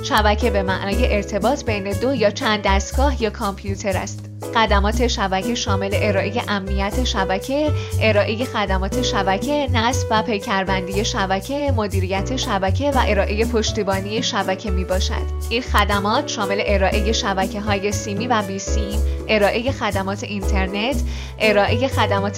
شبکه به معنای ارتباط بین دو یا چند دستگاه یا کامپیوتر است. خدمات شبکه شامل ارائه امنیت شبکه، ارائه خدمات شبکه، نصب و پیکربندی شبکه، مدیریت شبکه و ارائه پشتیبانی شبکه می باشد. این خدمات شامل ارائه شبکه‌های سیمی و بی سیم، ارائه خدمات اینترنت، ارائه خدمات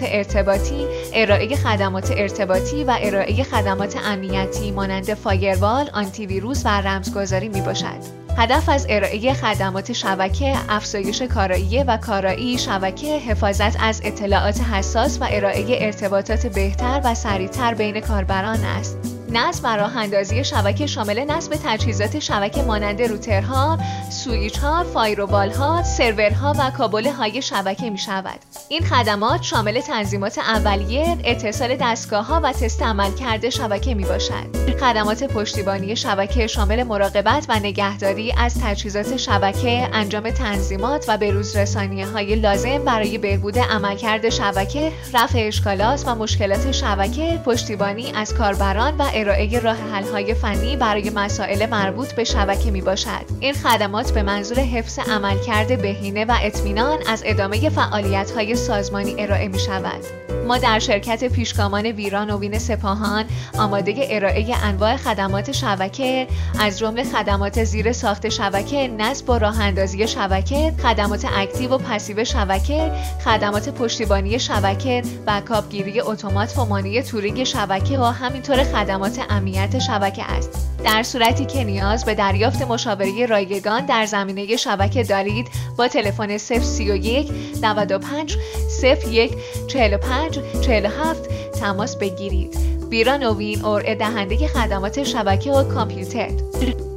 ارتباطی و ارائه خدمات امنیتی مانند فایروال، آنتی ویروس و رمزگذاری می باشد. هدف از ارائه خدمات شبکه، افزایش کارایی و کارایی شبکه، حفاظت از اطلاعات حساس و ارائه ارتباطات بهتر و سریعتر بین کاربران است. نصب و راه‌اندازی شبکه شامل نصب تجهیزات شبکه مانند روترها، سوئیچ‌ها، فایروال‌ها، سرورها و کابل‌های شبکه می‌شود. این خدمات شامل تنظیمات اولیه، اتصال دستگاه‌ها و تست عملکرد شبکه می‌باشد. خدمات پشتیبانی شبکه شامل مراقبت و نگهداری از تجهیزات شبکه، انجام تنظیمات و به‌روزرسانی‌های لازم برای بهبود عملکرد شبکه، رفع اشکالات و مشکلات شبکه، پشتیبانی از کاربران و ارائه راه حل‌های فنی برای مسائل مربوط به شبکه میباشد. این خدمات به منظور حفظ عملکرد بهینه و اطمینان از ادامه فعالیت‌های سازمانی ارائه می‌شود. ما در شرکت پیشگامان ویرا نوین سپاهان آماده ارائه انواع خدمات شبکه از جمله خدمات زیر ساخت شبکه، نصب و راه‌اندازی شبکه، خدمات اکتیو و پسیو شبکه، خدمات پشتیبانی شبکه، بکاپ گیری اتومات و مانع تورینگ شبکه و همینطور خدمات امنیت شبکه است. در صورتی که نیاز به دریافت مشاوره رایگان در زمینه شبکه دارید، با تلفن 031 95 01 45 47 تماس بگیرید. ویرا نوین ارائه دهنده خدمات شبکه و کامپیوتر.